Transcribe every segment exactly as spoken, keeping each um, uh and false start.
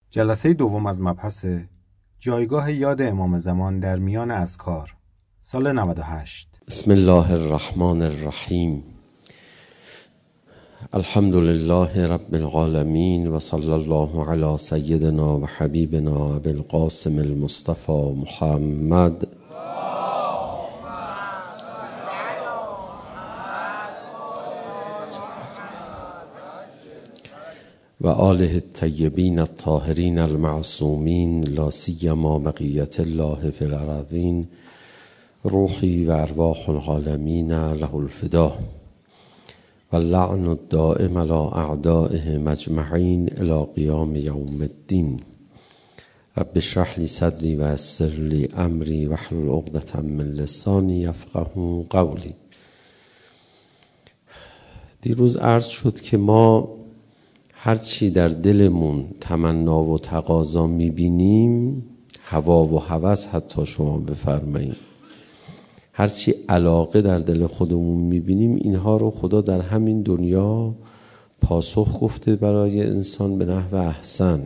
جلسه دوم از مبحث جایگاه یاد امام زمان در میان اذکار سال نود و هشت. بسم الله الرحمن الرحیم. الحمد لله رب العالمین و صلی الله علی سیدنا و حبیبنا ابی القاسم المصطفى محمد و آله الطیبین الطاهرین المعصومین لا سیما بقیت الله فی الارضین روحی و ارواح العالمین له الفدا و اللعن الدائم علی اعدائه مجمعین الی قیام یوم الدین. رب اشرح لی صدری و یسر لی امری واحلل عقدة من لسانی یفقهوا قولی. دیروز عرض شد که ما هرچی در دلمون تمنا و تقاضا میبینیم، هوا و هوس حتی شما بفرمایید، هرچی علاقه در دل خودمون میبینیم، اینها رو خدا در همین دنیا پاسخ گفته برای انسان به نحو احسن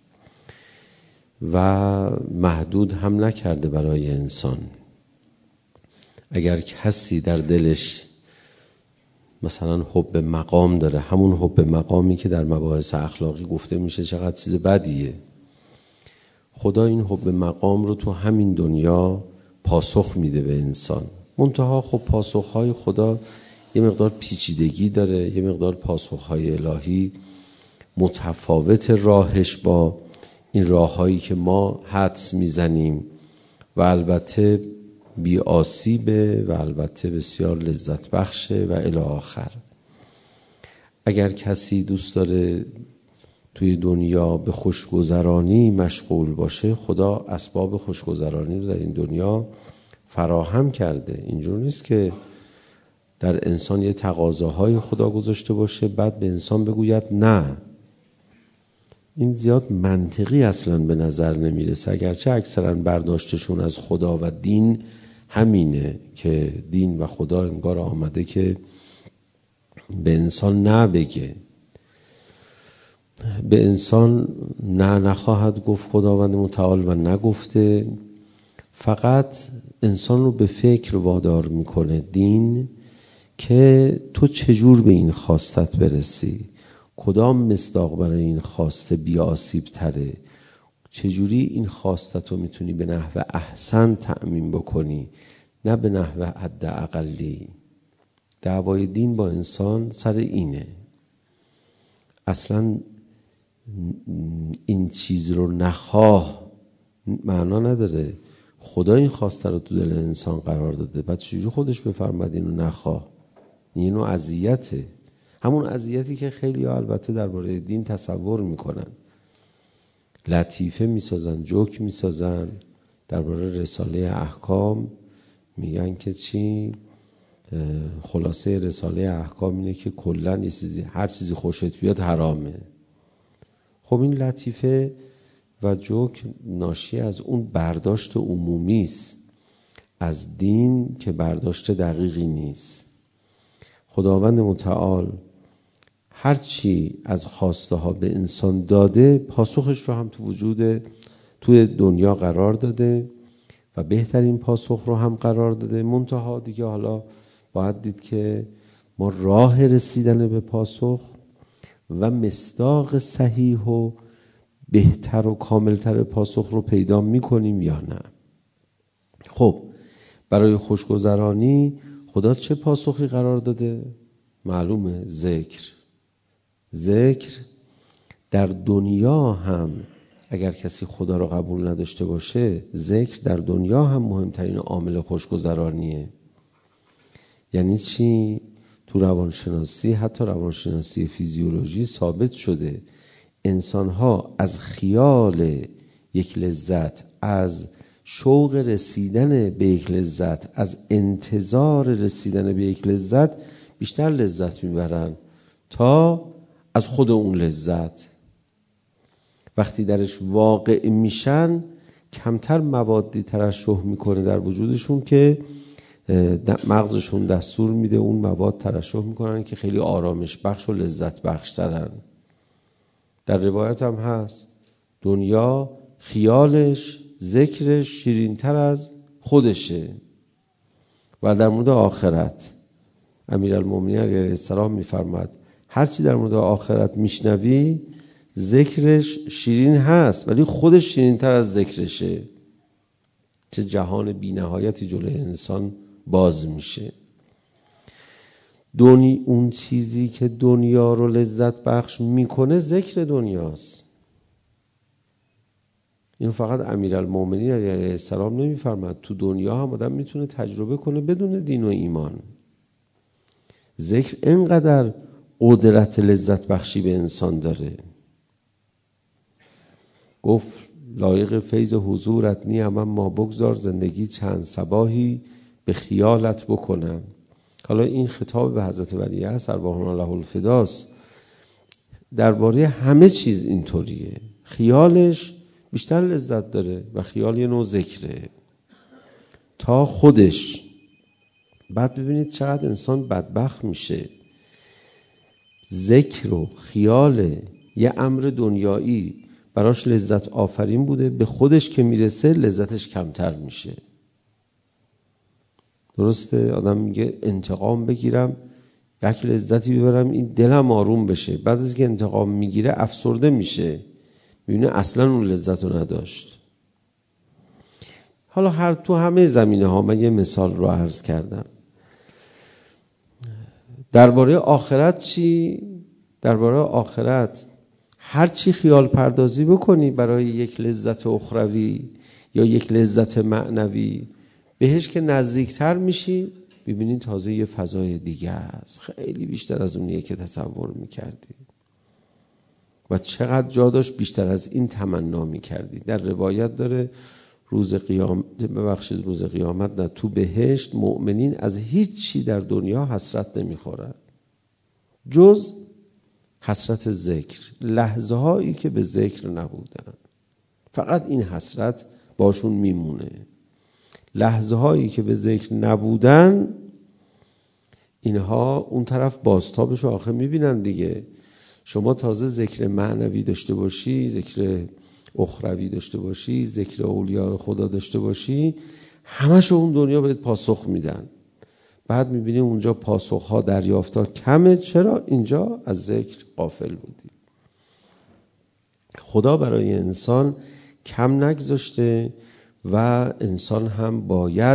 و محدود هم نکرده برای انسان. اگر کسی در دلش مثلا حب مقام داره، همون حب مقامی که در مباحث اخلاقی گفته میشه چقدر چیز بدیه، خدا این حب مقام رو تو همین دنیا پاسخ میده به انسان. منتها خب پاسخهای خدا یه مقدار پیچیدگی داره، یه مقدار پاسخهای الهی متفاوت راهش با این راههایی که ما حدس میزنیم و البته بی آسیبه و البته بسیار لذت بخشه و الی آخر. اگر کسی دوست داره توی دنیا به خوشگذرانی مشغول باشه، خدا اسباب خوشگذرانی رو در این دنیا فراهم کرده. اینجور نیست که در انسان یه تقاضاهای خدا گذاشته باشه بعد به انسان بگوید نه. این زیاد منطقی اصلا به نظر نمیرسه، اگرچه اکثرا برداشتشون از خدا و دین همینه که دین و خدا انگار آمده که به انسان نه بگه، به انسان نه نخواهد گفت خداوند متعال و نگفته، فقط انسان رو به فکر وادار میکنه دین که تو چجور به این خواستت برسی، کدام مصداق برای این خواسته بی آسیب تره، چجوری این خواستت رو میتونی به نحو احسن تأمین بکنی، نه به نحو حد اقلی. دعوای دین با انسان سر اینه. اصلا این چیز رو نخواه معنا نداره. خدا این خواسته رو تو دل انسان قرار داده، بعد چجوری خودش بفرماد اینو نخواه؟ اینو اذیته، همون اذیتی که خیلی ها البته درباره دین تصور میکنن، لطیفه میسازن، جوک میسازن درباره رساله احکام، میگن که چی؟ خلاصه رساله احکام اینه که کلا یه چیزی، هر چیزی خوشت بیاد حرامه. خب این لطیفه و جوک ناشی از اون برداشت عمومی است از دین که برداشت دقیقی نیست. خداوند متعال هرچی از خواسته ها به انسان داده، پاسخش رو هم تو وجود توی دنیا قرار داده و بهترین پاسخ رو هم قرار داده. منتها دیگه حالا باید دید که ما راه رسیدن به پاسخ و مصداق صحیح و بهتر و کاملتر پاسخ رو پیدا میکنیم یا نه. خب برای خوشگذرانی خدا چه پاسخی قرار داده؟ معلومه، ذکر. ذکر در دنیا هم اگر کسی خدا رو قبول نداشته باشه، ذکر در دنیا هم مهمترین عامل خوشگذرانیه. یعنی چی؟ تو روانشناسی، حتی روانشناسی فیزیولوژی ثابت شده انسان‌ها از خیال یک لذت، از شوق رسیدن به یک لذت، از انتظار رسیدن به یک لذت بیشتر لذت میبرن تا از خود اون لذت. وقتی درش واقع میشن کمتر موادی ترشح میکنه در وجودشون که مغزشون دستور میده اون مواد ترشح میکنن که خیلی آرامش بخش و لذت بخش ترن. در روایت هم هست دنیا خیالش، ذکرش شیرین‌تر از خودشه. و در مورد آخرت امیرالمومنین علیه السلام میفرماد هر چی در مورد آخرت میشنوی ذکرش شیرین هست ولی خودش شیرین‌تر از ذکرشه. چه جهان بی‌نهایتی جلوی انسان باز میشه. دنی اون چیزی که دنیا رو لذت بخش میکنه ذکر دنیاست. این فقط امیرالمومنین علیه السلام نمیفرماد، تو دنیا هم آدم میتونه تجربه کنه بدون دین و ایمان. ذکر اینقدر قدرت لذت بخشی به انسان داره. گفت لایق فیض حضورت نیم اما بگذار زندگی چند صباحی به خیالت بکنم. حالا این خطاب به حضرت ولی عصر ارواحنا له الفداست. درباره همه چیز اینطوریه، خیالش بیشتر لذت داره و خیال یه نوع ذکره تا خودش. بعد ببینید چقدر انسان بدبخت میشه. ذکر و خیال یه امر دنیایی براش لذت آفرین بوده، به خودش که میرسه لذتش کمتر میشه. درسته؟ آدم میگه انتقام بگیرم یک لذتی ببرم این دلم آروم بشه، بعد از که انتقام میگیره افسرده میشه، میبینه اصلا اون لذت رو نداشت. حالا هر تو همه زمینه ها من یه مثال رو عرض کردم. درباره آخرت چی؟ درباره آخرت هر چی خیال پردازی بکنی برای یک لذت اخروی یا یک لذت معنوی، بهش که نزدیکتر میشی ببینید تازه یه فضای دیگه است، خیلی بیشتر از اونیه که تصور میکردی و چقدر جا داشت بیشتر از این تمنا میکردی. در روایت داره روز قیامت، ببخشید روز قیامت نه، تو بهشت مؤمنین از هیچ چی در دنیا حسرت نمیخورن جز حسرت ذکر، لحظه هایی که به ذکر نبودن، فقط این حسرت باشون میمونه. لحظه هایی که به ذکر نبودن اینها اون طرف بازتابشو آخه میبینن دیگه. شما تازه ذکر معنوی داشته باشی، ذکر اخروی داشته باشی، ذکر اولیاء خدا داشته باشی، همشو اون دنیا بهت پاسخ میدن. بعد میبینی اونجا پاسخها دریافتها کمه. چرا؟ اینجا از ذکر غافل بودی. خدا برای انسان کم نگذاشته و انسان هم باید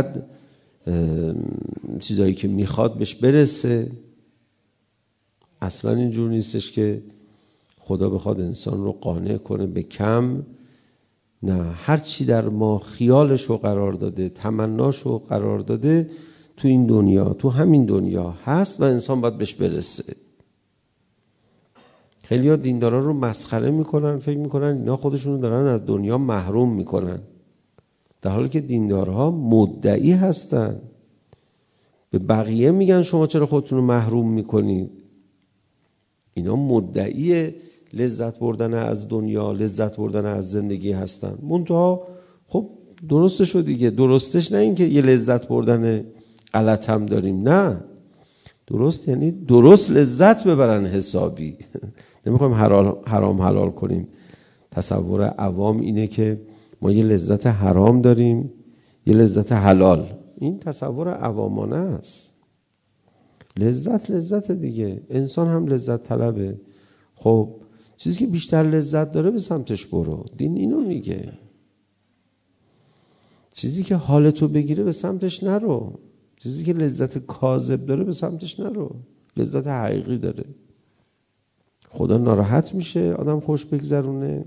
چیزایی که میخواد بهش برسه. اصلا اینجور نیستش که خدا بخواد انسان رو قانع کنه به کم. نه، هر چی در ما خیالش رو قرار داده، تمناش رو قرار داده، تو این دنیا، تو همین دنیا هست و انسان باید بهش برسه. خیلی ها دیندارا رو مسخره میکنن، فکر میکنن اینا خودشون رو دارن از دنیا محروم میکنن، در حالی که دیندارها مدعی هستن. به بقیه میگن شما چرا خودتون رو محروم میکنید. اینا مدعی لذت بردن از دنیا، لذت بردن از زندگی هستن. منتها خب درستش رو دیگه، درستش نه این که یه لذت بردن غلط هم داریم، نه، درست یعنی درست لذت ببرن حسابی. نمیخوایم حرام حلال کنیم. تصور عوام اینه که ما یه لذت حرام داریم، یه لذت حلال. این تصور عوامانه است. لذت لذت دیگه، انسان هم لذت طلبه. خب چیزی که بیشتر لذت داره به سمتش برو. دین اینو میگه. چیزی که حالتو بگیره به سمتش نرو. چیزی که لذت کاذب داره به سمتش نرو. لذت حقیقی داره. خدا ناراحت میشه آدم خوش بگذرونه.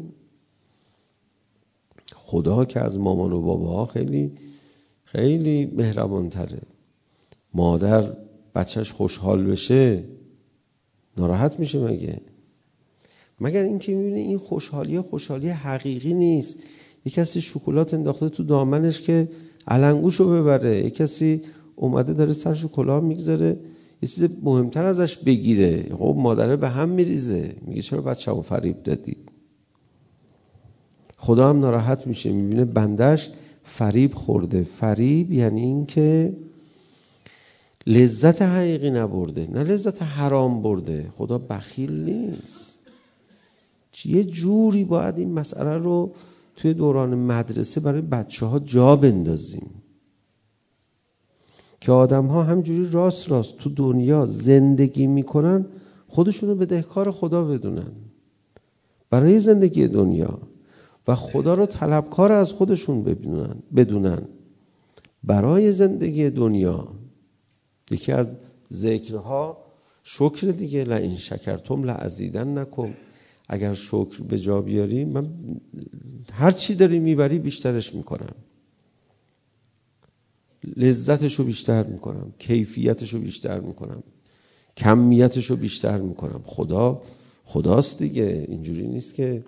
خدا که از مامان و باباها خیلی خیلی مهربان تره. مادر بچهش خوشحال بشه ناراحت میشه مگه؟ مگر اینکه میبینه این خوشحالی خوشحالی حقیقی نیست. یک کسی شکلات انداخته تو دامنش که علنگوشو ببره، یک کسی اومده داره سرشو کلاه میگذاره یه چیز مهمتر ازش بگیره. خب مادره به هم میریزه، میگه چرا بچه‌مو فریب دادی؟ خدا هم ناراحت میشه، میبینه بندش فریب خورده. فریب یعنی این که لذت حقیقی نبرده، نه لذت حرام برده. خدا بخیل نیست. یه جوری باید این مسئله رو توی دوران مدرسه برای بچه ها جا بندازیم که آدم ها همجوری راست راست تو دنیا زندگی میکنن، خودشونو بدهکار خدا بدونن برای زندگی دنیا و خدا رو طلبکار از خودشون ببینن بدونن برای زندگی دنیا. یکی از ذکرها شکر دیگه، لئن شکرتم لازیدنکم. اگر شکر به جا بیاری من هر چی داری میبری بیشترش میکنم، لذتشو بیشتر میکنم، کیفیتشو بیشتر میکنم، کمیتشو بیشتر میکنم. خدا خداست دیگه، اینجوری نیست که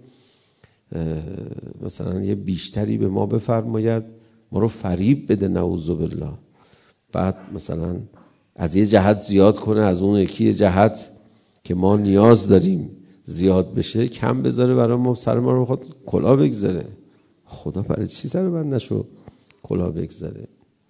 مثلا یه بیشتری به ما بفرماید ما رو فریب بده نعوذ بالله، بعد مثلا از یه جهت زیاد کنه، از اون یکی جهت که ما نیاز داریم زیاد بشه کم بذاره برای ما، سر ما رو خود کلا بگذاره. خدا برای چی سر من نشو کلا بگذاره؟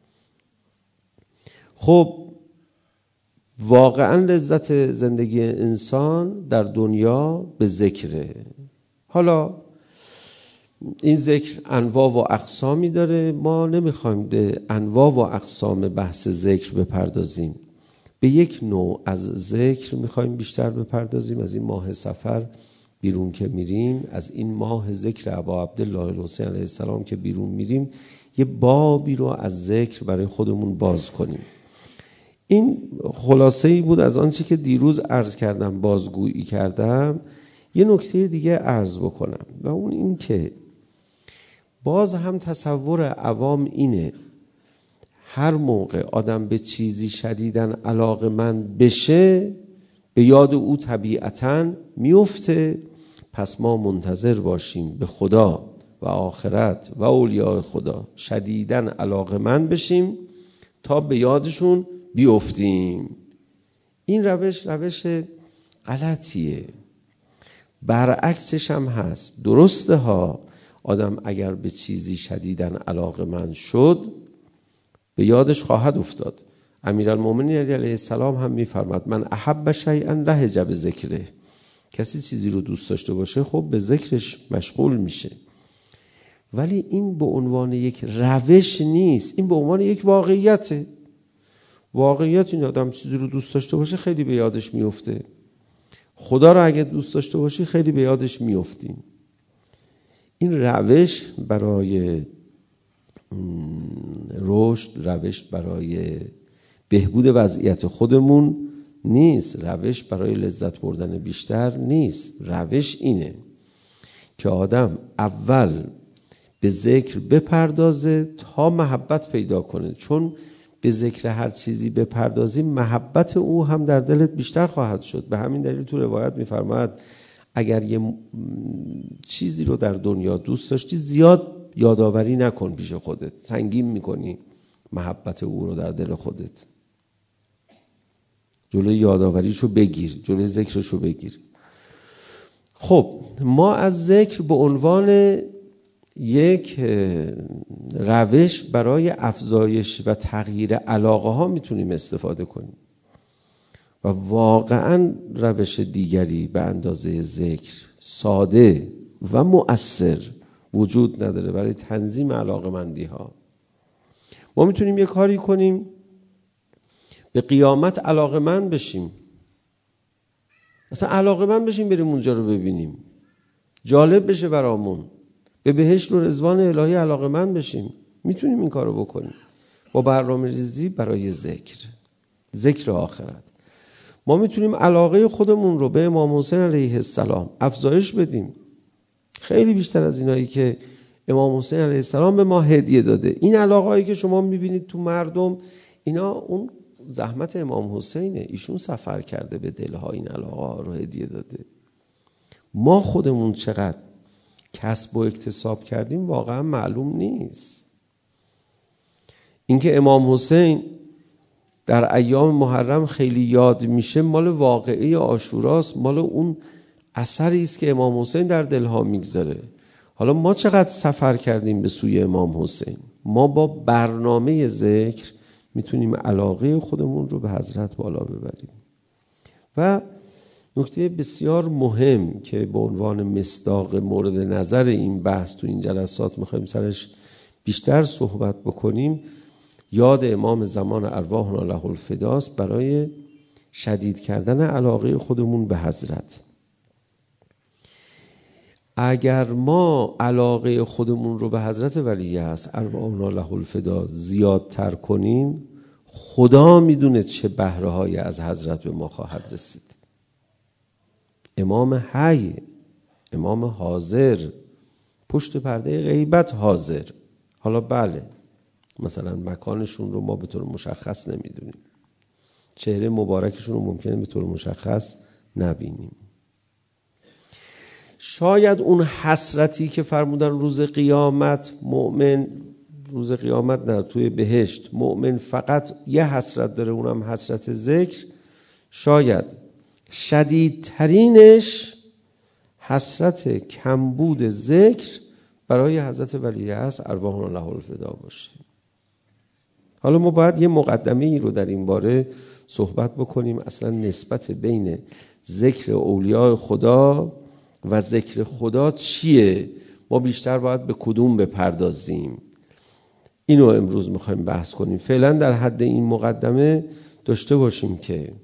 خب واقعا لذت زندگی انسان در دنیا به ذکره. حالا این ذکر انواع و اقسامی داره، ما نمیخوایم به انواع و اقسام بحث ذکر بپردازیم. به یک نوع از ذکر میخوایم بیشتر بپردازیم. از این ماه سفر بیرون که میریم، از این ماه ذکر ابا عبدالله الحسین علیه السلام که بیرون میریم، یه بابی رو از ذکر برای خودمون باز کنیم. این خلاصه ای بود از آنچه که دیروز عرض کردم، بازگویی کردم. یه نکته دیگه عرض بکنم و اون این که باز هم تصور عوام اینه هر موقع آدم به چیزی شدیداً علاقه‌مند بشه به یاد او طبیعتاً میفته. پس ما منتظر باشیم به خدا و آخرت و اولیاء خدا شدیداً علاقه‌مند بشیم تا به یادشون بیفتیم. این روش روش غلطیه. برعکسش هم هست. درسته ها، آدم اگر به چیزی شدیداً علاقه‌مند شد به یادش خواهد افتاد. امیرالمومنین علیه السلام هم میفرماد من احب شیئا لهج بذکره. کسی چیزی رو دوست داشته باشه خب به ذکرش مشغول میشه. ولی این به عنوان یک روش نیست، این به عنوان یک واقعیته. واقعیت این آدم چیزی رو دوست داشته باشه خیلی به یادش میفته. خدا رو اگه دوست داشته باشی خیلی به یادش میافتیم. این روش برای رشد، روش برای بهبود وضعیت خودمون نیست، روش برای لذت بردن بیشتر نیست. روش اینه که آدم اول به ذکر بپردازه تا محبت پیدا کنه، چون به ذکر هر چیزی بپردازی محبت او هم در دلت بیشتر خواهد شد. به همین دلیل تو روایت میفرماید اگر یه چیزی رو در دنیا دوست داشتی زیاد یادآوری نکن پیش خودت، سنگین میکنی محبت او رو در دل خودت. جلوی یادآوریشو بگیر، جلوی ذکرشو بگیر. خب ما از ذکر به عنوان یک روش برای افزایش و تغییر علاقه ها میتونیم استفاده کنیم و واقعا روش دیگری به اندازه ذکر ساده و مؤثر وجود نداره برای تنظیم علاقه‌مندی ها. ما میتونیم یک کاری کنیم به قیامت علاقه‌مند بشیم، مثلا علاقه‌مند بشیم بریم اونجا رو ببینیم، جالب بشه برامون، به بهشت و رضوان الهی علاقه‌مند بشیم. میتونیم این کارو بکنیم با برنامه‌ریزی برای ذکر، ذکر آخرت. ما میتونیم علاقه خودمون رو به امام حسین علیه السلام افزایش بدیم، خیلی بیشتر از اینایی که امام حسین علیه السلام به ما هدیه داده. این علاقه‌ای که شما میبینید تو مردم، اینا اون زحمت امام حسینه، ایشون سفر کرده به دلها این علاقه رو هدیه داده. ما خودمون چقدر کسب و اکتساب کردیم واقعا معلوم نیست. اینکه امام حسین در ایام محرم خیلی یاد میشه مال واقعه عاشوراست، مال اون اثری است که امام حسین در دلها میگذاره. حالا ما چقدر سفر کردیم به سوی امام حسین؟ ما با برنامه ذکر میتونیم علاقه خودمون رو به حضرت بالا ببریم. و نکته بسیار مهم که به عنوان مصداق مورد نظر این بحث تو این جلسات میخوایم سرش بیشتر صحبت بکنیم، یاد امام زمان ارواحنا له الفداست برای شدید کردن علاقه خودمون به حضرت. اگر ما علاقه خودمون رو به حضرت ولی هست ارواحنا له الفدا زیادتر کنیم، خدا میدونه چه بهره هایی از حضرت به ما خواهد رسید. امام حی، امام حاضر، پشت پرده غیبت حاضر. حالا بله مثلا مکانشون رو ما به طور مشخص نمیدونیم، چهره مبارکشون رو ممکنه به طور مشخص نبینیم. شاید اون حسرتی که فرمودن روز قیامت مؤمن، روز قیامت نه توی بهشت مؤمن فقط یه حسرت داره، اونم حسرت ذکر، شاید شدیدترینش حسرت کمبود ذکر برای حضرت ولیعصر ارواحنا له الفدا باشه. حالا ما باید یه مقدمه ای رو در این باره صحبت بکنیم، اصلا نسبت بین ذکر اولیاء خدا و ذکر خدا چیه، ما بیشتر باید به کدوم بپردازیم، اینو امروز میخوایم بحث کنیم. فعلا در حد این مقدمه داشته باشیم که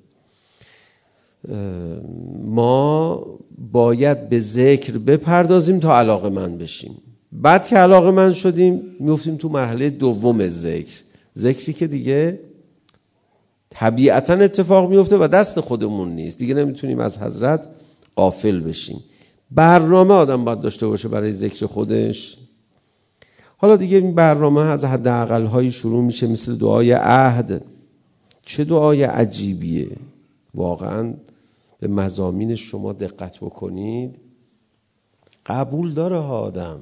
ما باید به ذکر بپردازیم تا علاقه‌مند بشیم. بعد که علاقه‌مند شدیم میفتیم تو مرحله دوم ذکر، ذکری که دیگه طبیعتاً اتفاق میفته و دست خودمون نیست، دیگه نمیتونیم از حضرت غافل بشیم. برنامه آدم باید داشته باشه برای ذکر خودش. حالا دیگه این برنامه از حداقل هایی شروع میشه، مثل دعای عهد. چه دعای عجیبیه واقعاً، به مضامین شما دقت بکنید قبول داره ها آدم.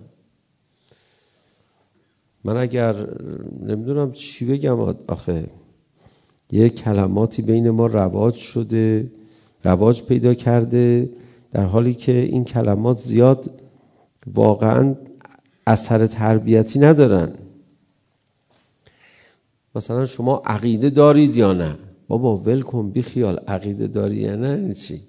من اگر نمیدونم چی بگم آخه، یه کلماتی بین ما رواج شده، رواج پیدا کرده، در حالی که این کلمات زیاد واقعا اثر تربیتی ندارن. مثلا شما عقیده دارید یا نه؟ بابا ول کن بی خیال، عقیده داری یا نه این چی؟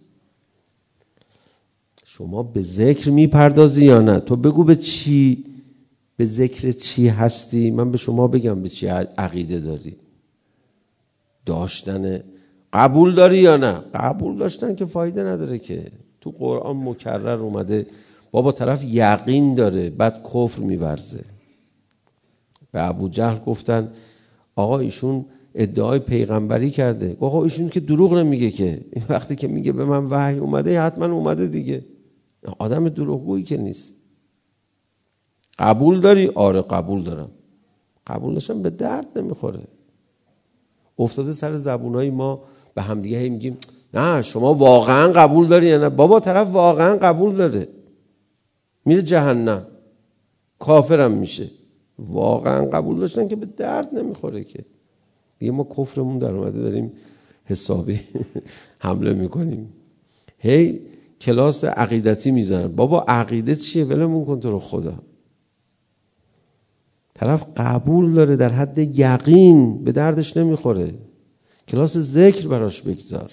شما به ذکر میپردازی یا نه؟ تو بگو به چی، به ذکر چی هستی، من به شما بگم به چی عقیده داری. داشتن قبول داری یا نه؟ قبول داشتن که فایده نداره که. تو قرآن مکرر اومده بابا طرف یقین داره بعد کفر میورزه. به ابو جهل گفتن آقا ایشون ادعای پیغمبری کرده، آقا ایشون که دروغ نمیگه که، این وقتی که میگه به من وحی اومده حتما اومده دیگه، آدم دروغگویی که نیست. قبول داری؟ آره قبول دارم. قبول داشتم به درد نمیخوره. افتاده سر زبونای ما به هم دیگه میگیم نه شما واقعا قبول داری یا نه؟ بابا طرف واقعا قبول داره میره جهنم، کافرم میشه. واقعا قبول داشتن که به درد نمیخوره که. دیگه ما کفرمون در اومده داریم حسابی حمله میکنیم. هی کلاس عقیدتی میزنن. بابا عقیده چیه؟ ولمون کن تو رو خدا. طرف قبول داره در حد یقین، به دردش نمیخوره. کلاس ذکر براش بگذار،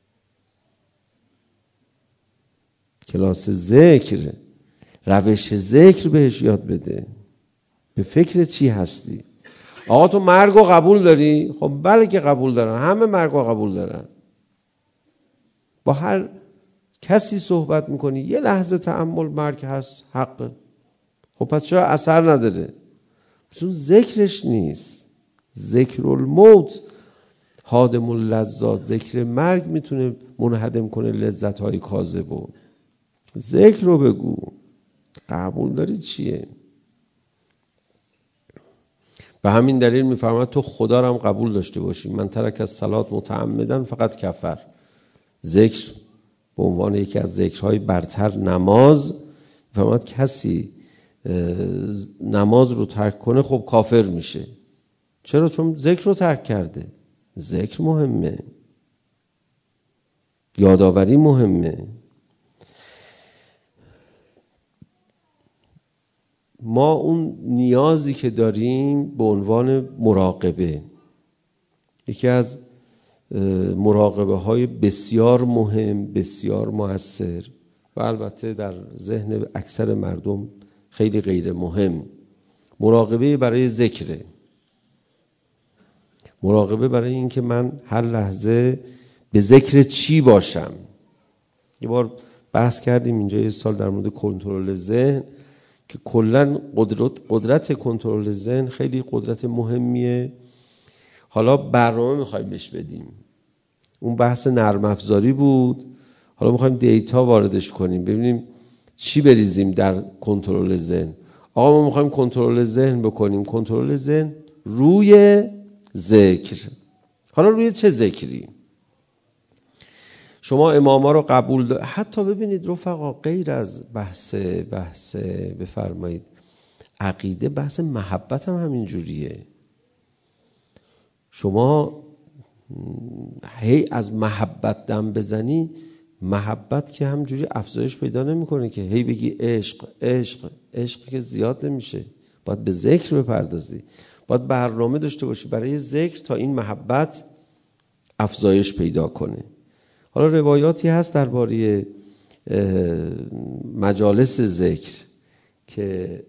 کلاس ذکر، روش ذکر بهش یاد بده. به فکر چی هستی؟ آقا تو مرگ رو قبول داری؟ خب بله که قبول دارن، همه مرگ رو قبول دارن. با هر کسی صحبت میکنی یه لحظه تأمل، مرگ هست، حقه. خب پس چرا اثر نداره؟ چون ذکرش نیست. ذکر الموت هادم اللذات، ذکر مرگ میتونه منهدم کنه لذت های کاذبو. ذکر رو بگو. قبول داری چیه؟ به همین دلیل میفرماید تو خدا رو هم قبول داشته باشی. من ترک از صلات متعمدن فقط کفر. ذکر به عنوان یکی از ذکرهای برتر نماز، میفرماید کسی نماز رو ترک کنه خب کافر میشه. چرا؟ چون ذکر رو ترک کرده. ذکر مهمه، یادآوری مهمه. ما اون نیازی که داریم به عنوان مراقبه، یکی از مراقبه های بسیار مهم، بسیار مؤثر و البته در ذهن اکثر مردم خیلی غیر مهم. مراقبه برای ذکره، مراقبه برای این که من هر لحظه به ذکر چی باشم. یه بار بحث کردیم اینجا یه سال در مورد کنترل ذهن که کلا قدرت قدرت کنترل ذهن خیلی قدرت مهمیه. حالا برنامه میخوایم بهش بدیم. اون بحث نرم افزاری بود، حالا میخوایم دیتا واردش کنیم، ببینیم چی بریزیم در کنترل ذهن. آقا ما میخوایم کنترل ذهن بکنیم. کنترل ذهن روی ذکر. حالا روی چه ذکری؟ شما اماما رو قبول دارید. حتی ببینید رفقا، غیر از بحث بحث بفرمایید عقیده، بحث محبت هم همین جوریه. شما هی از محبت دم بزنی، محبت که همجوری افزایش پیدا نمیکنه که هی بگی عشق عشق عشق که زیاد نمیشه. باید به ذکر بپردازی، باید برنامه داشته باشی برای ذکر تا این محبت افزایش پیدا کنه. حالا روایاتی هست درباره مجالس ذکر که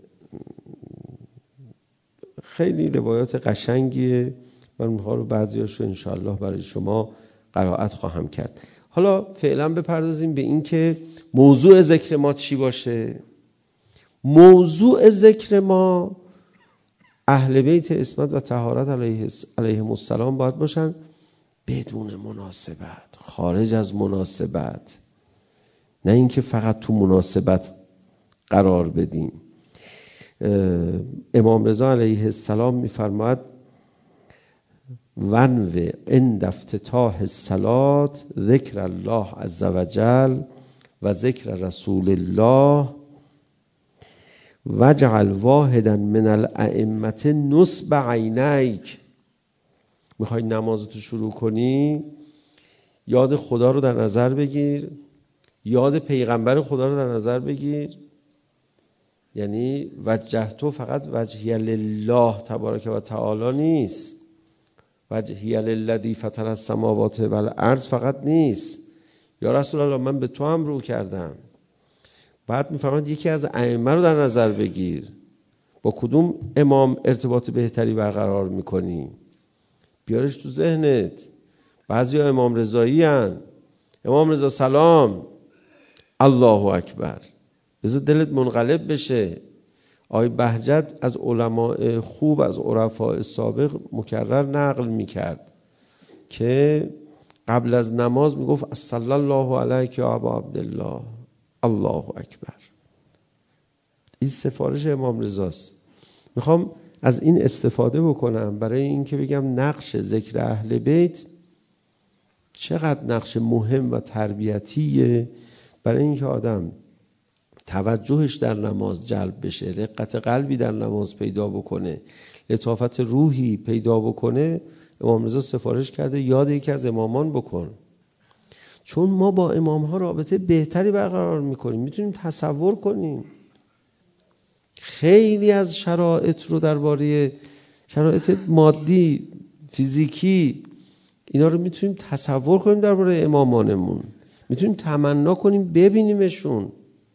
خیلی روایات قشنگیه. من اونها رو بعضیاشو انشاءالله برای شما قرائت خواهم کرد. حالا فعلا بپردازیم به این که موضوع ذکر ما چی باشه. موضوع ذکر ما اهل بیت عصمت و طهارت علیهم السلام باید باشن بدون مناسبت، خارج از مناسبت، نه اینکه فقط تو مناسبت قرار بدیم. امام رضا علیه السلام میفرماید ونو عند افتتاح الصلاة ذکر الله عز وجل و ذکر رسول الله وجعل واحدا من الائمه نصب عینیک. میخوای نمازتو شروع کنی، یاد خدا رو در نظر بگیر، یاد پیغمبر خدا رو در نظر بگیر. یعنی وجهتو فقط وجهی لله تبارک و تعالی نیست، وجهی للذی فطر السماوات والارض فقط نیست. یا رسول الله من به تو هم رو کردم. بعد میفرماید یکی از ائمه رو در نظر بگیر، با کدوم امام ارتباط بهتری برقرار میکنی، بیارش تو ذهنت. بعضی ها امام رضایی هن. امام رضا سلام، الله اکبر، بذار دلت منقلب بشه. آقای بهجت از علماء خوب، از عرفاء سابق مکرر نقل میکرد که قبل از نماز میگفت صلی الله علیک یا ابا عبدالله، الله اکبر. این سفارش امام رضاست. میخوام از این استفاده بکنم برای اینکه بگم نقش ذکر اهل بیت چقدر نقش مهم و تربیتیه برای اینکه آدم توجهش در نماز جلب بشه، رقت قلبی در نماز پیدا بکنه، لطافت روحی پیدا بکنه. امام رضا سفارش کرده یاد یکی از امامان بکن، چون ما با امام ها رابطه بهتری برقرار میکنیم. میتونیم تصور کنیم خیلی از شرایط رو درباره شرایط مادی، فیزیکی، اینا رو میتونیم تصور کنیم درباره امامانمون، میتونیم تمنا کنیم ببینیمشون.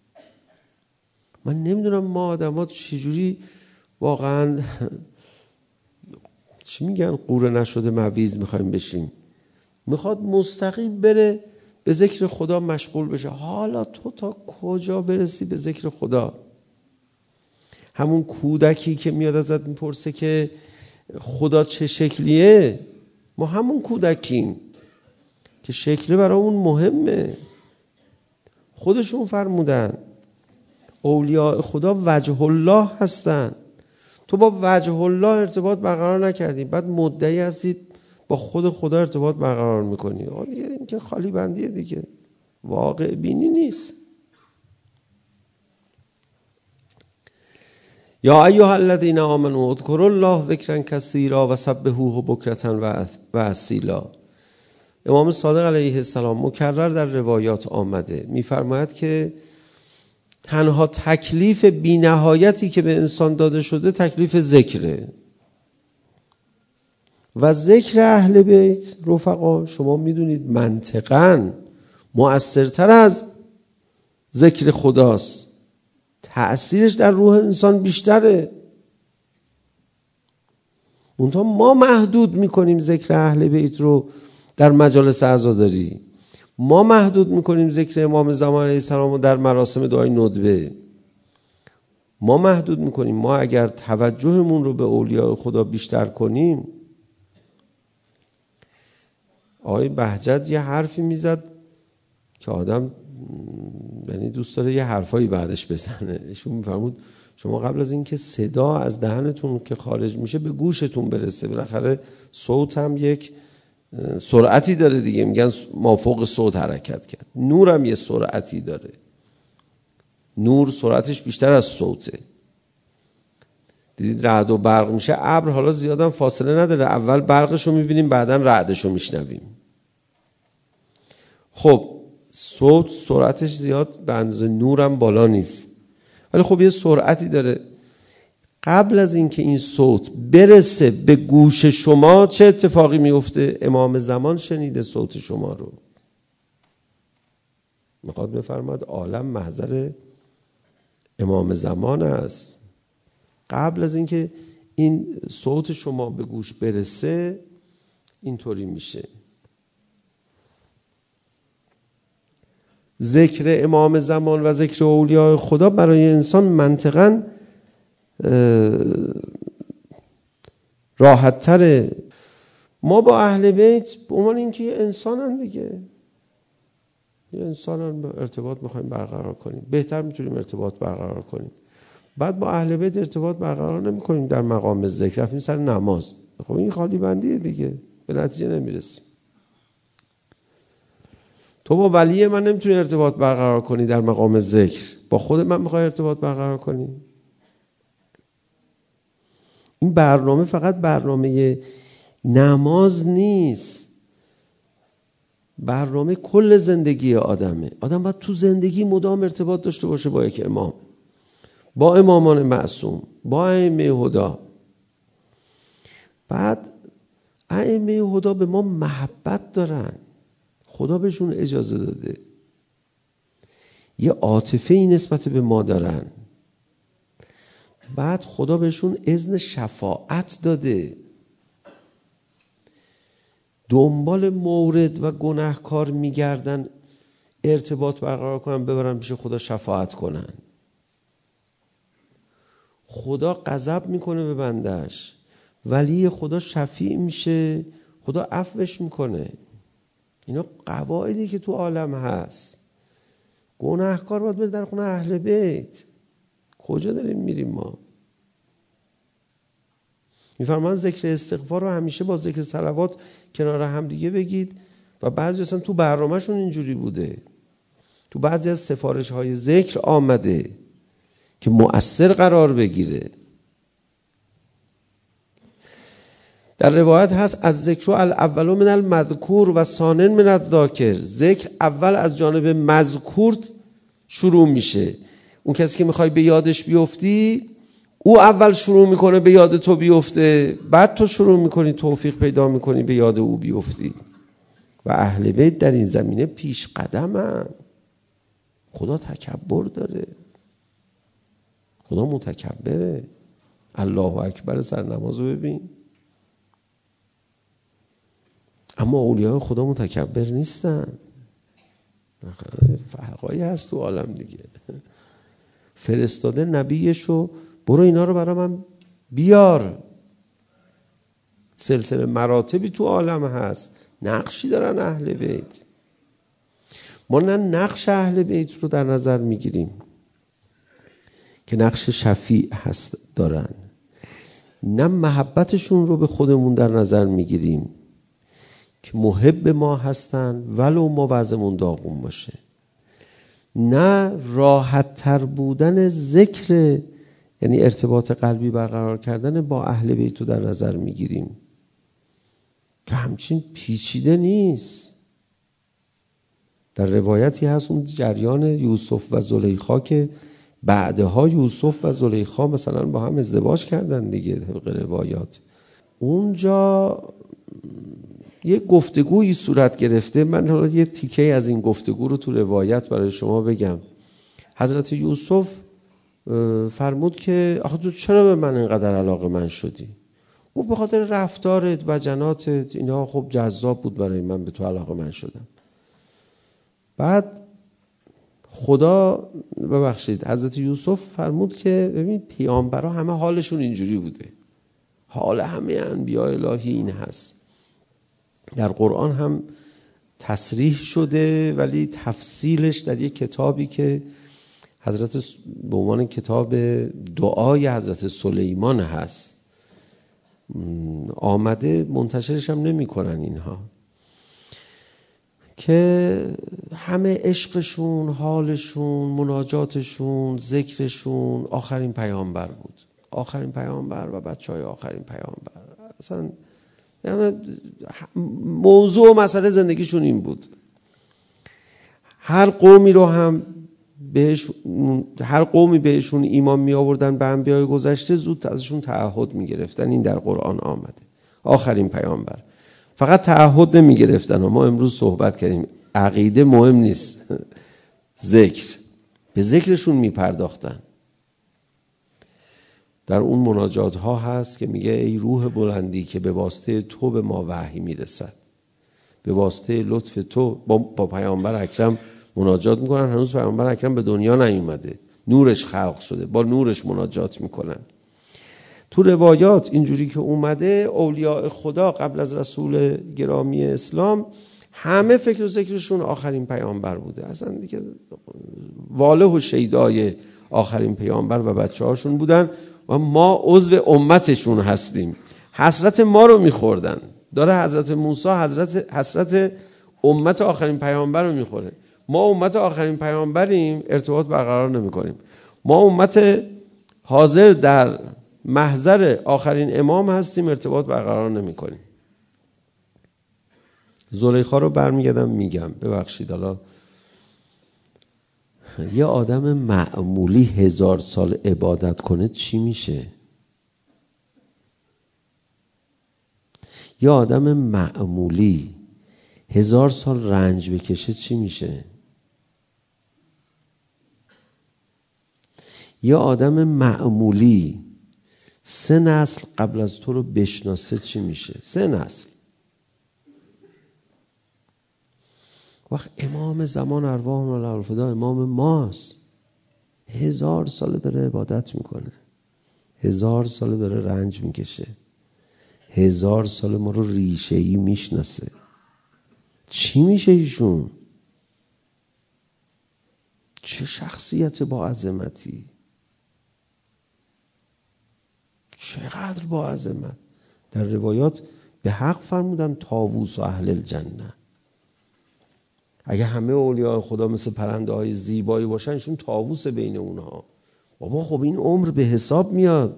من نمیدونم ما آدمات چجوری واقعا چی میگن قوره نشده مویز میخوایم بشیم. میخواد مستقیم بره به ذکر خدا مشغول بشه. حالا تو تا کجا برسی به ذکر خدا؟ همون کودکی که میاد ازت میپرسه که خدا چه شکلیه، ما همون کودکیم که شکل برامون مهمه. خودشون فرمودن اولیاء خدا وجه الله هستن. تو با وجه الله ارتباط برقرار نکردی، بعد مدعی هستی با خود خدا ارتباط برقرار میکنی. دیگه این که خالی بندیه دیگه، واقع بینی نیست. یا ایها الذین آمنوا اذکروا الله ذکرا کثیرا و سبحوه بکرة و اصیلا. امام صادق علیه السلام مکرر در روایات آمده میفرماید که تنها تکلیف بی نهایتی که به انسان داده شده تکلیف ذکره. و ذکر اهل بیت رفقا شما میدونید منطقاً مؤثرتر از ذکر خداست، تأثیرش در روح انسان بیشتره. منتها ما محدود میکنیم ذکر اهل بیت رو در مجالس عزاداری، ما محدود میکنیم ذکر امام زمان علیه السلام رو در مراسم دعای ندبه، ما محدود میکنیم. ما اگر توجهمون رو به اولیاء خدا بیشتر کنیم، آقای بهجت یه حرفی میزد که آدم یعنی دوست داره یه حرفایی بعدش بزنه. ایشون میفرمود شما قبل از اینکه صدا از دهنتون که خارج میشه به گوشتون برسه، بالاخره صوت هم یک سرعتی داره دیگه، میگن مافوق صوت حرکت کرد. نور هم یه سرعتی داره، نور سرعتش بیشتر از صوته. دیدید رعد و برق میشه، ابر حالا زیادم فاصله نداره، اول برقشو میبینیم بعدن رعدشو میشنویم. خب صوت سرعتش زیاد به اندازه نورم بالا نیست، ولی خب یه سرعتی داره. قبل از اینکه این صوت برسه به گوش شما چه اتفاقی میفته؟ امام زمان شنیده صوت شما رو، میخواد بفرماد عالم محضر امام زمان است. قبل از اینکه این صوت شما به گوش برسه اینطوری میشه. ذکر امام زمان و ذکر اولیاء خدا برای انسان منطقاً راحت تره. ما با اهل بیت به عنوان اینکه یه انسانن دیگه، یه انسانن، ارتباط میخوایم برقرار کنیم، بهتر میتونیم ارتباط برقرار کنیم. بعد با اهل بیت ارتباط برقرار نمی کنیم در مقام ذکر، رفتیم سر نماز، خب این خالی بندیه دیگه، به نتیجه نمیرسیم. تو با ولی من نمیتونی ارتباط برقرار کنی در مقام ذکر، با خود من میخوای ارتباط برقرار کنی. این برنامه فقط برنامه نماز نیست، برنامه کل زندگی آدمه. آدم باید تو زندگی مدام ارتباط داشته باشه با یک امام، با امامان معصوم، با ائمه هدا. بعد ائمه هدا به ما محبت دارن، خدا بهشون اجازه داده، یه عاطفه ای نسبت به ما دارن. بعد خدا بهشون اذن شفاعت داده، دنبال مورد و گناهکار میگردن ارتباط برقرار کنن، ببرن پیش خدا شفاعت کنن. خدا غضب میکنه به بندش، ولی خدا شفیع میشه، خدا عفوش میکنه. اینا قواعدی که تو عالم هست. گناهکار باید بره در خونه اهل بیت. کجا داریم میریم ما؟ میفرمان ذکر استغفار رو همیشه با ذکر صلوات کنار هم دیگه بگید، و بعضی اصلا تو برنامه‌شون اینجوری بوده، تو بعضی از سفارش های ذکر آمده که مؤثر قرار بگیره. در روایت هست از ذکر الاول من المذکور و ثانی من الذاکر. ذکر اول از جانب مذکور شروع میشه، اون کسی که میخوای به یادش بیفتی او اول شروع میکنه به یاد تو بیفته، بعد تو شروع میکنی توفیق پیدا میکنی به یاد او بیفتی. و اهل بیت در این زمینه پیش قدمن. خدا تکبر داره، خدا متکبره. الله اکبر سر نمازو ببین. اما اولیاء خدا متکبر نیستن. فرقایی هست تو عالم دیگه. فرستاده نبیشو برو اینا رو برای من بیار. سلسله مراتبی تو عالم هست، نقشی دارن اهل بیت. ما نه نقش اهل بیت رو در نظر میگیریم که نقش شفیع هست دارن، نه محبتشون رو به خودمون در نظر میگیریم که محب ما هستن ولو ما وضعمون داغون باشه، نه راحت تر بودن ذکر یعنی ارتباط قلبی برقرار کردن با اهل بیت رو در نظر میگیریم که همچین پیچیده نیست. در روایتی هست اون جریان یوسف و زلیخا که بعدها یوسف و زلیخا مثلا با هم ازدواج کردن دیگه طبق روایات. اونجا یه گفتگویی صورت گرفته. من حالا یه تیکه از این گفتگو رو تو روایت برای شما بگم. حضرت یوسف فرمود که آخه تو چرا به من اینقدر علاقه من شدی؟ گفت به خاطر رفتارت و جناتت، اینا خب جذاب بود برای من، به تو علاقه من شدم. بعد خدا ببخشید حضرت یوسف فرمود که ببین پیامبرا همه حالشون اینجوری بوده، حال همه انبیاء الهی این هست. در قرآن هم تصریح شده ولی تفصیلش در یک کتابی که حضرت به عنوان کتاب دعای حضرت سلیمان هست آمده، منتشرش هم نمی کنن اینها، که همه عشقشون، حالشون، مناجاتشون، ذکرشون آخرین پیامبر بود، آخرین پیامبر و بچه های آخرین پیامبر. اصلا موضوع و مسئله زندگیشون این بود. هر قومی رو هم بهش هر قومی بهشون ایمان می آوردن به انبیای گذشته، زود ازشون تعهد می گرفتن. این در قرآن آمده، آخرین پیامبر. فقط تعهد نمی گرفتن. ما امروز صحبت کردیم عقیده مهم نیست، ذکر، به ذکرشون می پرداختن. در اون مناجات ها هست که میگه ای روح بلندی که به واسطه تو به ما وحی میرسد، به واسطه لطف تو. با, با پیامبر اکرم مناجات میکنن. هنوز پیامبر اکرم به دنیا نیومده، نورش خلق شده، با نورش مناجات میکنن. تو روایات اینجوری که اومده اولیاء خدا قبل از رسول گرامی اسلام همه فکر و ذکرشون آخرین پیامبر بوده. اصلا دیگه واله و شیدای آخرین پیامبر و بچه هاشون بودن و ما عضو امتشون هستیم. حسرت ما رو میخوردن. داره حضرت موسی حضرت حسرت امت آخرین پیامبر رو میخوره. ما امت آخرین پیامبریم، ارتباط برقرار نمیکنیم. ما امت حاضر در محضر آخرین امام هستیم، ارتباط برقرار نمیکنیم. زلیخا رو برمیگردم میگم، ببخشید. حالا یه آدم معمولی هزار سال عبادت کنه چی میشه؟ یه آدم معمولی هزار سال رنج بکشه چی میشه؟ یه آدم معمولی سه نسل قبل از تو رو بشناسه چی میشه؟ سه نسل. وقت امام زمان ارواحنا له الفدا امام ماست، هزار سال داره عبادت میکنه، هزار سال داره رنج میکشه، هزار سال ما رو ریشه‌ای میشناسه. چی میشه ایشون؟ چه شخصیت با عظمتی، چقدر با عظمت. در روایات به حق فرمودن طاووس و اهل الجنه. اگه همه اولیاء خدا مثل پرنده های زیبایی باشن، ایشون طاووس بین اونها. بابا خب این عمر به حساب میاد.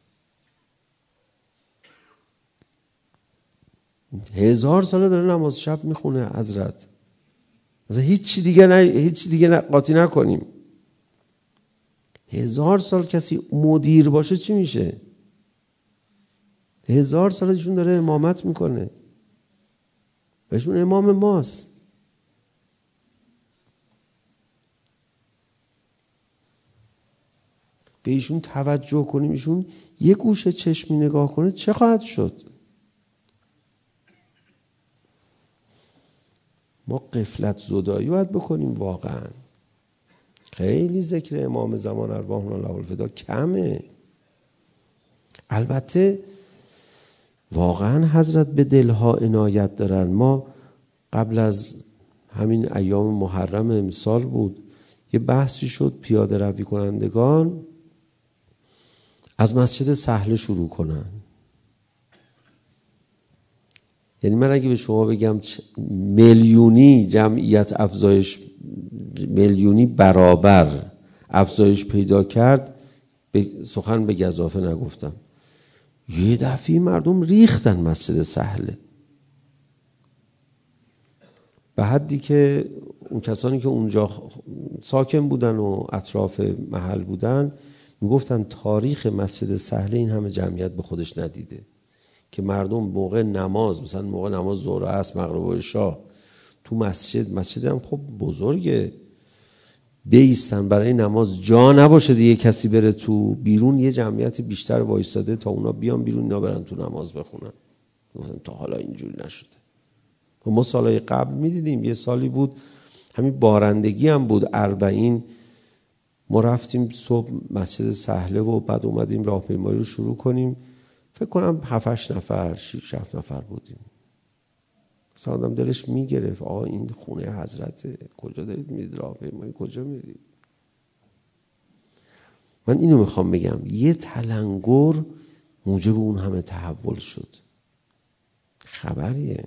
هزار ساله داره نماز شب میخونه حضرت. مثلا هیچ دیگه نه، هیچ دیگه نه قاطی نکنیم. هزار سال کسی مدیر باشه چی میشه؟ هزار سال ایشون داره امامت میکنه. ایشون امام ماست. به ایشون توجه کنیم، ایشون یه گوشه چشمی نگاه کنه چه خواهد شد؟ ما غفلت زدایی باید بکنیم. واقعا خیلی ذکر امام زمان ارواحنا له الفدا کمه. البته واقعا حضرت به دلها عنایت دارن. ما قبل از همین ایام محرم امسال بود یه بحثی شد پیاده روی کنندگان از مسجد سهله شروع کنن. یعنی من اگه به شما بگم میلیونی جمعیت افزایش، میلیونی برابر افزایش پیدا کرد، به سخن به گزافه نگفتم. یه دفعه مردم ریختن مسجد سهله، به حدی که اون کسانی که اونجا ساکن بودن و اطراف محل بودن میگفتن تاریخ مسجد سهله این همه جمعیت به خودش ندیده. که مردم موقع نماز، مثلا موقع نماز ظهر عصر مغرب و عشا تو مسجد، مسجد هم خب بزرگه، بیستن برای نماز، جا نباشه دیگه کسی بره تو، بیرون یه جمعیت بیشتر وایستاده تا اونا بیان بیرون اینا برن تو نماز بخونن. مثلا تا حالا اینجوری نشده. ما سالهای قبل میدیدیم، یه سالی بود همین بارندگی هم بود اربعین، ما رفتیم صبح مسجد سهله و بعد اومدیم راهپیمایی رو شروع کنیم، فکر کنم هفت هشت نفر شش هفت نفر بودیم. مثلا آدم دلش میگرفت آقا این خونه حضرته، کجا دارید میرید راهپیمایی، کجا میرید؟ من اینو میخوام بگم، یه تلنگر موجب اون همه تحول شد. خبریه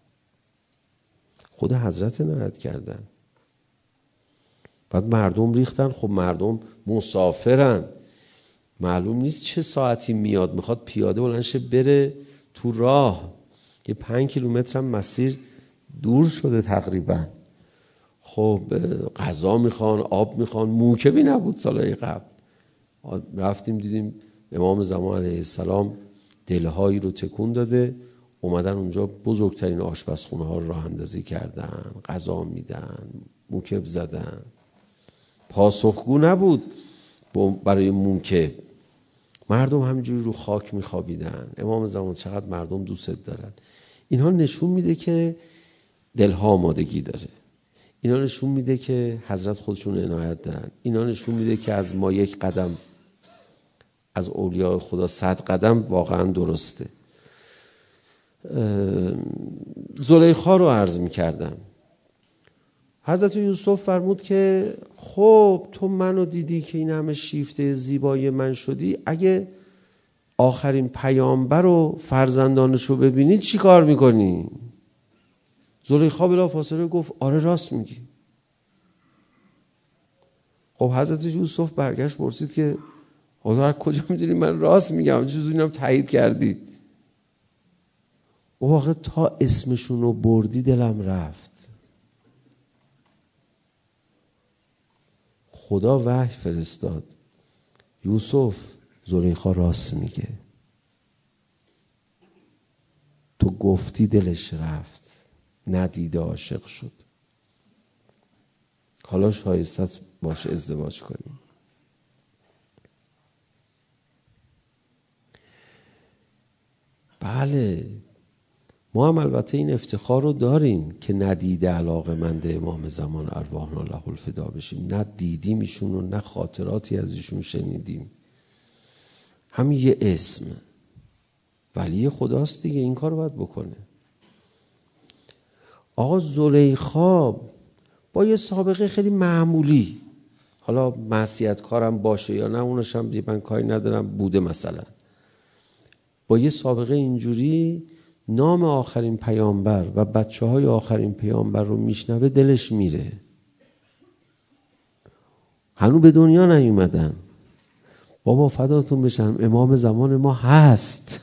خود حضرت نهایت کردن، بعد مردم ریختن. خب مردم مسافرن، معلوم نیست چه ساعتی میاد، میخواد پیاده بلند شه بره تو راه، یه پنج کیلومتر هم مسیر دور شده تقریبا. خب غذا میخوان، آب میخوان، موکبی نبود سالهای قبل. رفتیم دیدیم امام زمان علیه السلام دلهایی رو تکون داده، اومدن اونجا بزرگترین آشپزخونه ها رو راه اندازی کردن، غذا میدن، موکب زدن. پاسخگو نبود برای موکب، مردم همینجوری رو خاک میخوابیدن. امام زمان چقدر مردم دوست دارن. اینها نشون میده که دلها آمادگی داره، اینا نشون میده که حضرت خودشون عنایت دارن، اینا نشون میده که از ما یک قدم، از اولیاء خدا صد قدم واقعا درسته. زلیخا رو عرض میکردم، حضرت یوسف فرمود که خب تو منو دیدی که این همه شیفته زیبای من شدی، اگه آخرین پیامبر و فرزندانش رو ببینی چی کار میکنی؟ زلیخا بلا فاصله گفت آره راست میگی. خب حضرت یوسف برگشت پرسید که حضرت کجا میدونی من راست میگم؟ چیزی اینم تایید کردی؟ او واقعا تا اسمشون رو بردی دلم رفت. خدا وحی فرستاد، یوسف زلیخا راست میگه، تو گفتی دلش رفت، ندیده عاشق شد، حالا شایسته است باش ازدواج کنیم. بله ما هم البته این افتخار رو داریم که ندیده علاقه‌مند امام زمان ارواحنا له الفدا بشیم، نه دیدیم ایشون رو، نه خاطراتی از ایشون شنیدیم. همین یه اسم ولی خداست دیگه، این کار رو باید بکنه. آقا زلیخا با یه سابقه خیلی معمولی، حالا معصیت کارم باشه یا نه اونش هم دیگه من کاری ندارم، بوده مثلا، با یه سابقه اینجوری نام آخرین پیامبر و بچه های آخرین پیامبر رو میشنوه دلش میره. هنوز به دنیا نیومدن، بابا فداتون بشم امام زمان ما هست.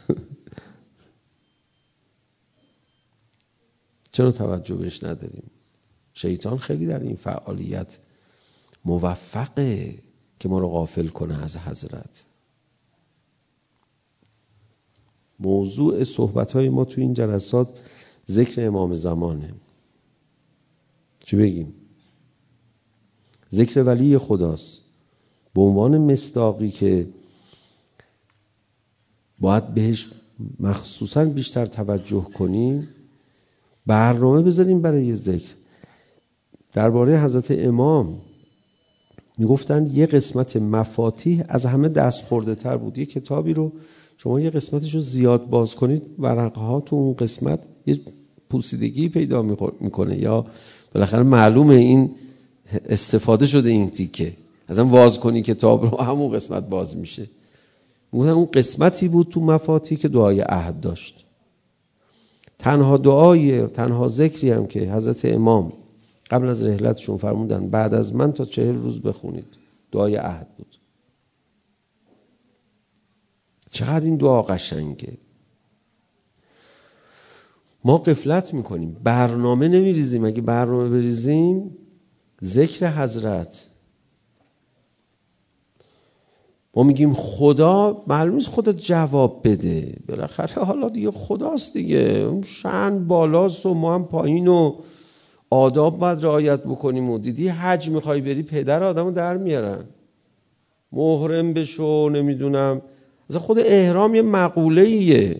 چرا توجه بهش نداریم؟ شیطان خیلی در این فعالیت موفقه که ما رو غافل کنه از حضرت. موضوع صحبت‌های ما تو این جلسات ذکر امام زمانه. چی بگیم؟ ذکر ولی خداست به عنوان مصداقی که باید بهش مخصوصاً بیشتر توجه کنیم، برنامه بذاریم برای ذکر. درباره حضرت امام میگفتن یه قسمت مفاتیح از همه دست خورده تر بود. یه کتابی رو شما یه قسمتش رو زیاد باز کنید، ورقه ها تو اون قسمت یه پوسیدگی پیدا میکنه یا بالاخره معلومه این استفاده شده این تیکه، اصلا باز کنی کتاب رو همون قسمت باز میشه. میگفتن اون قسمتی بود تو مفاتیح که دعای عهد داشت. تنها دعای تنها ذکری هم که حضرت امام قبل از رحلتشون فرمودن بعد از من تا چهل روز بخونید، دعای عهد بود. چقدر این دعا قشنگه. ما غفلت میکنیم، برنامه نمیریزیم. اگه برنامه بریزیم ذکر حضرت، ما میگیم خدا، معلوم نیست خدا جواب بده، بالاخره حالا دیگه خداست دیگه، اون شأن بالاست و ما هم پایین و آداب باید رعایت بکنیم. و دیدی حج میخوای بری پدر آدمو در میارن، محرم بشو، نمیدونم، از خود احرام یه مقوله ایه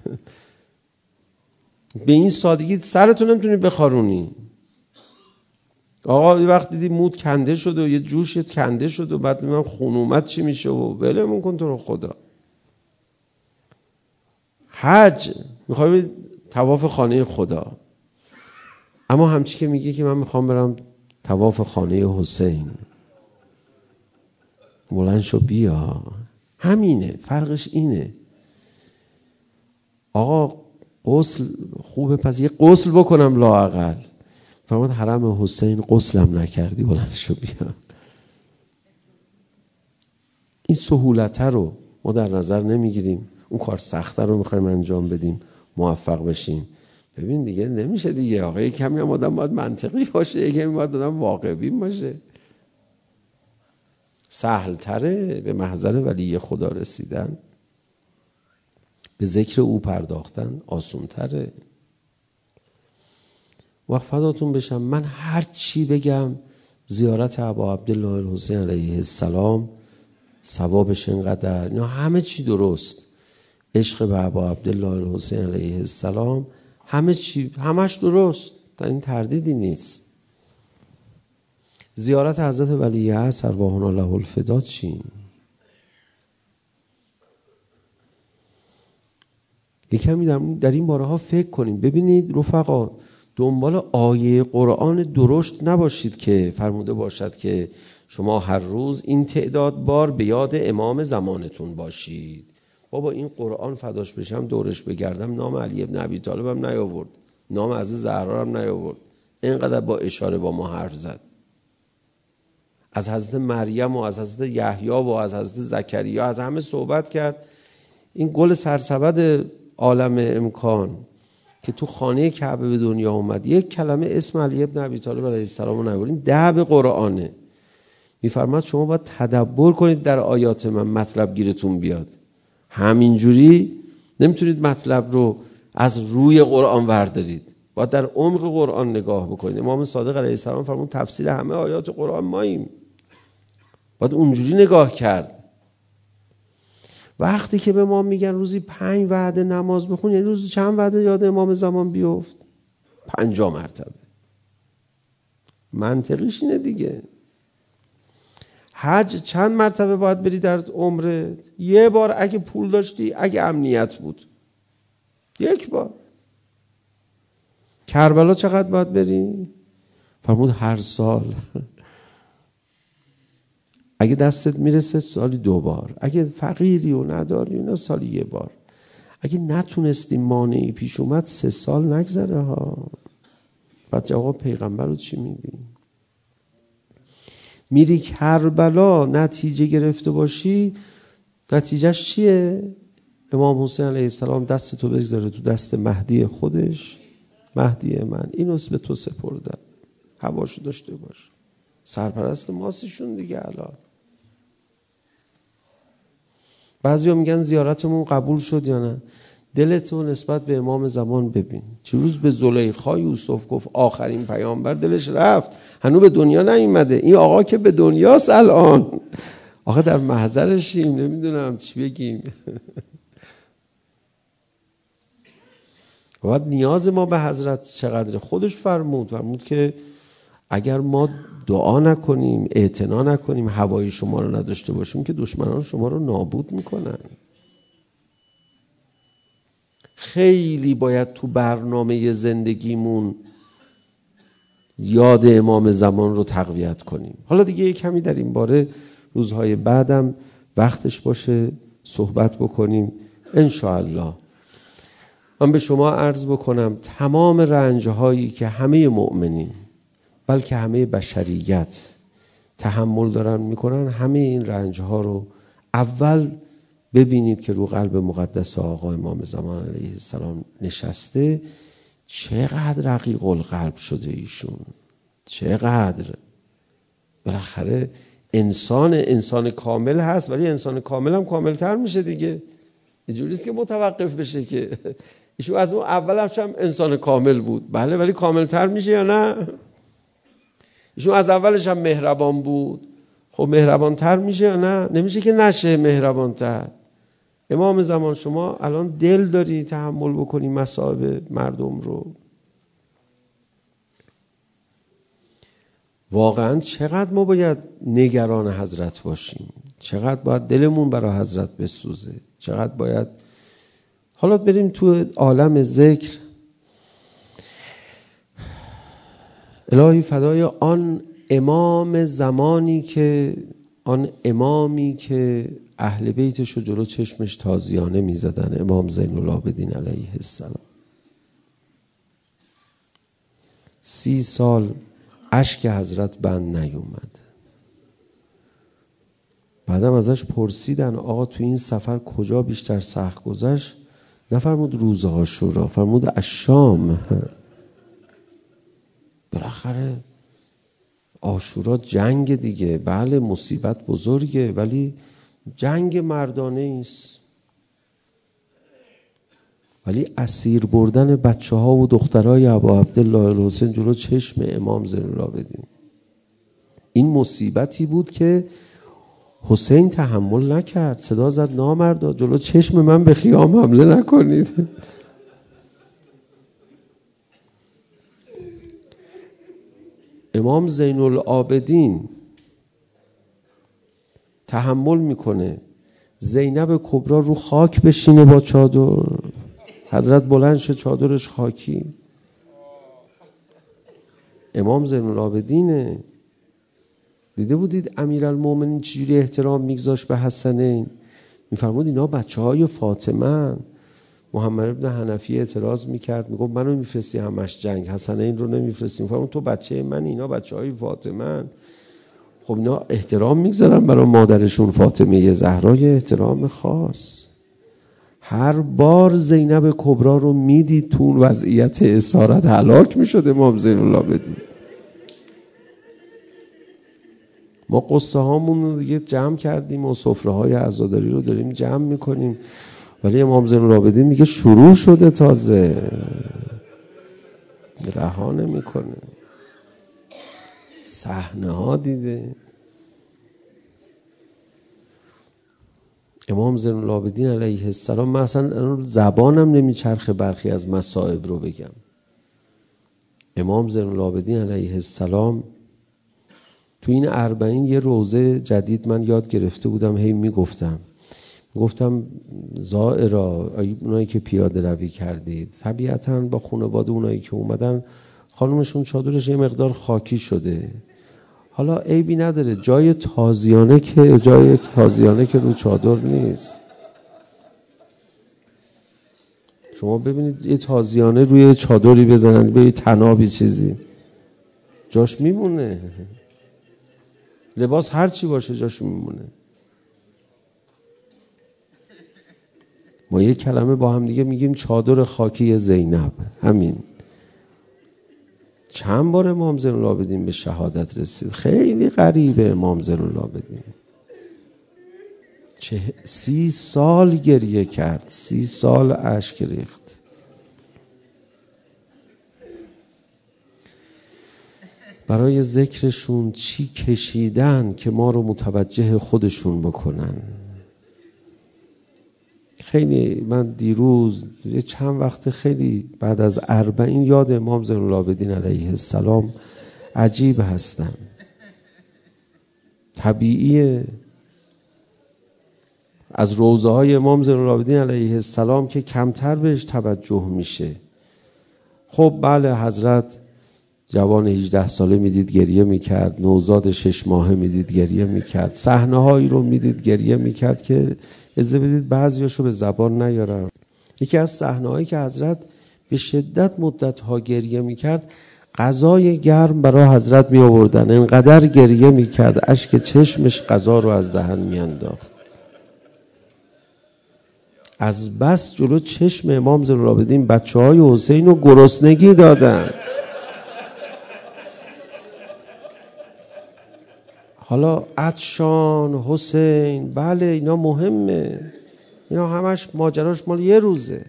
به این سادگی سرتون نمیتونی بخارونی. آقا یه وقت دیدی مود کنده شد و یه جوشت کنده شد و بعد میگم خونومت چی میشه و ولمون کن تو رو خدا. حج میخوای بری طواف خانه خدا، اما همچی که میگه که من میخوام برم طواف خانه حسین، بلند شو بیا. همینه، فرقش اینه. آقا غسل خوبه، پس یه غسل بکنم لااقل. فرمود حرم حسین غسلم نکردی، بلند شو بیا. این سهولت رو ما در نظر نمیگیریم، اون کار سخته رو میخوایم انجام بدیم موفق بشیم. ببین دیگه نمیشه دیگه آقا، یک کمی هم آدم باید منطقی باشه، یک کمی باید آدم واقع بین باشه. سهل تره به محضر ولی خدا رسیدن، به ذکر او پرداختن آسون تره. وقت فداتون بشم، من هر چی بگم زیارت ابا عبدالله الحسین علیه السلام ثوابش اینقدر، اینا همه چی درست. عشق به ابا عبدالله الحسین علیه السلام همه چی، همش درست، در این تردیدی نیست. زیارت حضرت ولی عصر ارواحنا له الفدا چی؟ یکمی در, در این باره ها فکر کنیم. ببینید رفقا، دنبال آیه قرآن درشت نباشید که فرموده باشد که شما هر روز این تعداد بار به یاد امام زمانتون باشید. بابا این قرآن فداش بشم دورش بگردم نام علی ابن ابی طالب هم نیاورد، نام از زهرا هم نیاورد، اینقدر با اشاره با ما حرف زد. از حضرت مریم و از حضرت یحیی و از حضرت زکریا از همه صحبت کرد. این گل سرسبد عالم امکان که تو خانه کعبه به دنیا اومد، یک کلمه اسم علی ابن ابی طالب علیه السلام رو نیاورد. این ده به قرآنه. میفرماد شما باید تدبر کنید در آیات من، مطلب گیرتون بیاد. همینجوری نمیتونید مطلب رو از روی قرآن وردارید، باید در عمق قرآن نگاه بکنید. امام صادق علیه السلام فرمود تفسیر همه آیات قرآن ماییم، باید اونجوری نگاه کرد. وقتی که به ما میگن روزی پنج وعده نماز بخون، یعنی روزی چند وعده یاد امام زمان بیفت؟ پنجاه مرتبه. منطقیش اینه دیگه. حج چند مرتبه باید بری در عمرت؟ یه بار اگه پول داشتی، اگه امنیت بود یک بار. کربلا چقدر باید بری؟ فرمود هر سال. اگه دستت میرسه سالی دو بار، اگه فقیری و نداری اینا سالی یه بار. اگه نتونستی مانعی پیش اومد سه سال نگذره ها. بعد جواب پیغمبر رو چی میدی؟ میری کربلا نتیجه گرفته باشی، نتیجهش چیه؟ امام حسین علیه السلام دست تو بگذاره تو دست مهدی خودش، مهدی من اینو به تو سپردن، هواشو داشته باش. سرپرست ماسشون دیگه. الان بعضیا میگن زیارتمون قبول شد یا نه. دلتو نسبت به امام زمان ببین. چه روز به زلیخا یوسف گفت آخرین پیامبر، دلش رفت، هنوز به دنیا نیومده. این آقا که به دنیاست الان، آقا در محضرشیم، نمیدونم چی بگیم. بعد نیاز ما به حضرت چقدر؟ خودش فرمود فرمود که اگر ما دعا نکنیم، اعتنا نکنیم، هوای شما رو نداشته باشیم که دشمنان شما رو نابود میکنن. خیلی باید تو برنامه زندگیمون یاد امام زمان رو تقویت کنیم. حالا دیگه یک کمی در این باره روزهای بعدم وقتش باشه صحبت بکنیم انشاءالله. من به شما عرض بکنم تمام رنجهایی که همه مؤمنین بلکه همه بشریت تحمل دارن میکنن، همه این رنجها رو اول ببینید که رو قلب مقدس آقا امام زمان علیه السلام نشسته. چقدر رقیق القلب شده ایشون، چقدر. بالاخره انسان انسان کامل هست، ولی انسان کامل هم کاملتر میشه دیگه. اینجوری نیست که متوقف بشه که ایشون از اون اولش هم انسان کامل بود، بله، ولی کاملتر میشه یا نه؟ ایشون از اولش هم مهربان بود، خب مهربانتر میشه یا نه؟ نمیشه که نشه مهربانتر. امام زمان شما الان دل داری تحمل بکنی مصائب مردم رو؟ واقعا چقدر ما باید نگران حضرت باشیم، چقدر باید دلمون برای حضرت بسوزه، چقدر باید. حالا بریم تو عالم ذکر. الهی فدای آن امام زمانی که آن امامی که اهل بیتش رو جلو چشمش تازیانه می زدن، امام زین العابدین علیه السلام. سی سال اشک حضرت بند نیومد. بعدم ازش پرسیدن آقا تو این سفر کجا بیشتر سخت گذشت؟ نفرمود روز عاشورا، فرمود الشام. بالاخره عاشورا جنگ دیگه، بله مصیبت بزرگه، ولی جنگ مردانه ایست. ولی اسیر بردن بچه ها و دخترای ابا عبدالله الحسین جلو چشم امام زین العابدین، این مصیبتی بود که حسین تحمل نکرد، صدا زد نامردا جلو چشم من به خیام حمله نکنید. امام زین العابدین تحمل میکنه زینب کبرا رو خاک بشینه با چادر، حضرت بلند شه چادرش خاکی. امام زین العابدینه. دیده بودید امیرالمومنین چجوری احترام میگذاشت به حسنین؟ میفرمود اینا بچه های فاطمه. محمد بن حنفی اعتراض میکرد، میگفت منو میفرستی همش جنگ، حسنین رو نمیفرستی. میفرمود تو بچه من، اینا بچه های فاطمه. خب اینا احترام میگذارن برای مادرشون فاطمه زهرا، احترام خاص. هر بار زینب کبرا رو میدید تو اون وضعیت اسارت هلاک میشد امام زین العابدین. ما قصه هامون رو دیگه جمع کردیم و سفره های عزاداری رو داریم جمع میکنیم، ولی امام زین العابدین دیگه شروع شده، تازه رها نمیکنه. صحنه ها دیده. امام زین العابدین علیه السلام، من اصلا زبانم نمیچرخه برخی از مصائب رو بگم. امام زین العابدین علیه السلام تو این اربعین یه روزه جدید من یاد گرفته بودم، هی میگفتم گفتم زائرا، اونایی که پیاده روی کردید طبیعتاً با خانواده اونایی که اومدن خانومشون چادرش یه مقدار خاکی شده، حالا عیبی نداره، جای تازیانه که جای تازیانه که رو چادر نیست. شما ببینید یه تازیانه روی چادری بزنن به یه طنابی چیزی، جاش میمونه. لباس هر چی باشه جاش میمونه. ما یه کلمه با هم دیگه میگیم چادر خاکی زینب، همین. چند بار امام زین العابدین به شهادت رسید. خیلی غریبه امام زین العابدین. چه سی سال گریه کرد، سی سال اشک ریخت. برای ذکرشون چی کشیدن که ما رو متوجه خودشون بکنن. خیلی من دیروز چند وقت خیلی بعد از اربعین یاد امام زین العابدین علیه السلام عجیب هستم. طبیعیه از روضه های امام زین العابدین علیه السلام که کمتر بهش توجه میشه. خب بله، حضرت جوان هجده ساله میدید گریه میکرد، نوزاد شش ماهه میدید گریه میکرد، صحنه هایی رو میدید گریه میکرد که اجازه بدید بعضیاشو به زبان نیارم. یکی از صحنه هایی که حضرت به شدت مدت ها گریه میکرد، غذای گرم برای حضرت می آوردن، اینقدر گریه میکرد اشک چشمش غذا رو از دهن میانداخت. از بس جلو چشم امام زین العابدین بچه های حسین رو گرسنگی دادن. حالا عطشان، حسین، بله اینا مهمه، اینا همش ماجراش مال یه روزه.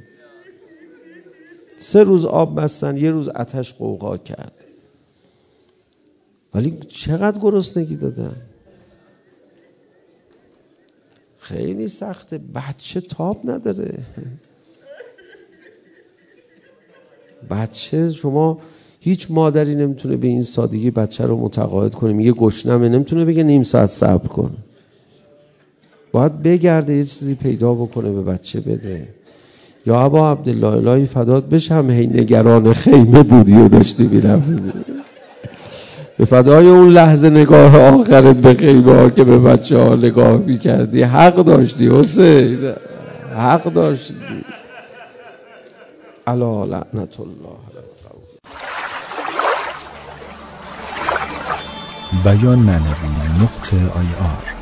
سه روز آب بستن، یه روز آتش قوقا کرد، ولی چقدر گرسنگی دادن. خیلی سخته. بچه تاب نداره. بچه، شما هیچ مادری نمیتونه به این سادگی بچه رو متقاعد کنه. میگه گشنمه، نمیتونه بگه نیم ساعت صبر کن. باید بگرده یه چیزی پیدا بکنه به بچه بده. یا ابا عبدالله الهی فدات بشم، هی نگران خیمه بودی و داشتی میرفتی به فدای اون لحظه نگاه آخرت به خیمه ها که به بچه ها نگاه میکردی. حق داشتی حسین، حق داشتی. الا لعنت الله. بیان معنوی نقطه آی آر